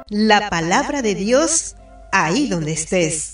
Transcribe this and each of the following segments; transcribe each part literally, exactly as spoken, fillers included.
La palabra de Dios ahí donde estés.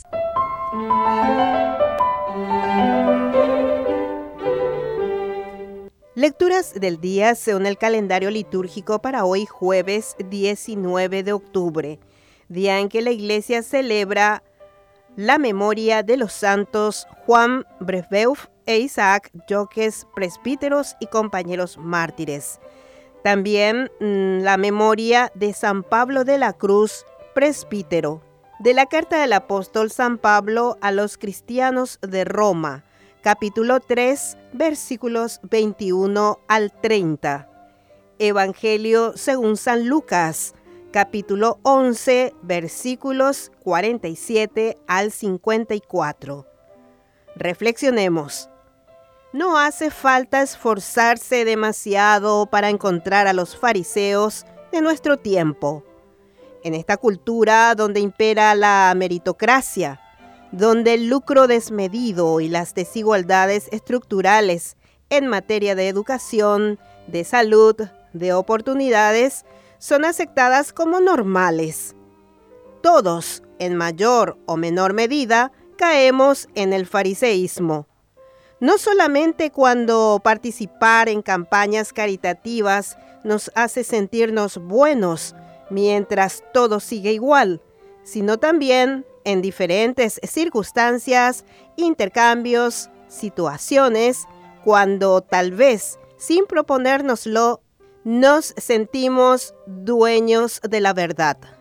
Lecturas del día según el calendario litúrgico para hoy, jueves diecinueve de octubre, día en que la Iglesia celebra la memoria de los santos Juan Brebeuf e Isaac Jogues, presbíteros y compañeros mártires. También mmm, la memoria de San Pablo de la Cruz, presbítero. De la carta del apóstol San Pablo a los cristianos de Roma, capítulo tres, versículos veintiuno al treinta. Evangelio según San Lucas, capítulo once, versículos cuarenta y siete al cincuenta y cuatro. Reflexionemos. No hace falta esforzarse demasiado para encontrar a los fariseos de nuestro tiempo. En esta cultura donde impera la meritocracia, donde el lucro desmedido y las desigualdades estructurales en materia de educación, de salud, de oportunidades, son aceptadas como normales. Todos, en mayor o menor medida, caemos en el fariseísmo. No solamente cuando participar en campañas caritativas nos hace sentirnos buenos mientras todo sigue igual, sino también en diferentes circunstancias, intercambios, situaciones, cuando tal vez, sin proponérnoslo, nos sentimos dueños de la verdad.